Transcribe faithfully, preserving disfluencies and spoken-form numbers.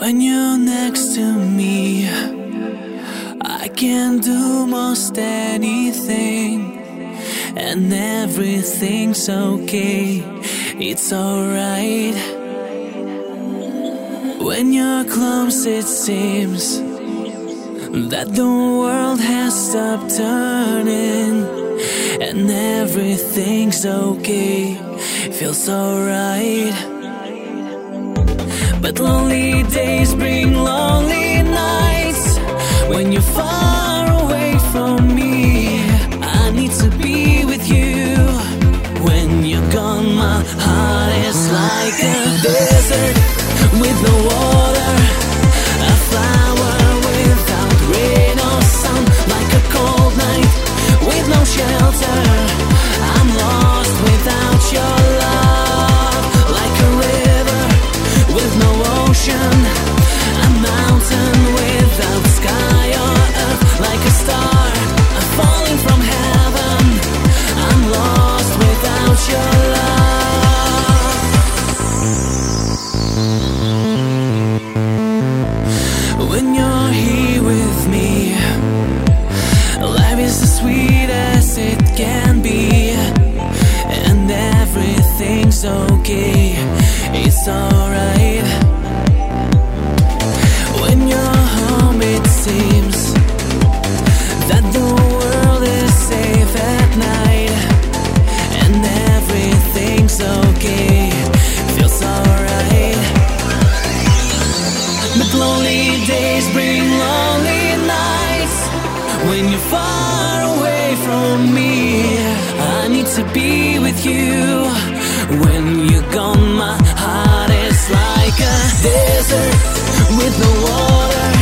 When you're next to me, I can do most anything, and everything's okay, it's alright. When you're close, it seems that the world has stopped turning, and everything's okay, feels alright. But lonely days bring lonely nights. When you're far away from me, I need to be with you. When you're gone, my heart is like a desert with no water, a flower without rain or sun, like a cold night with no shelter. I'm lost without your love, like a river with no ocean, a mountain without sky or earth, like a star, I'm falling from heaven. I'm lost without your love. When you're here with me, life is as sweet as it can be, and everything's okay, it's alright. When you're home, it seems that the world is safe at night, and everything's okay, feels alright. But lonely days bring lonely nights. When you're far away from me, I need to be with you. When you're gone, my heart is like a desert with no water,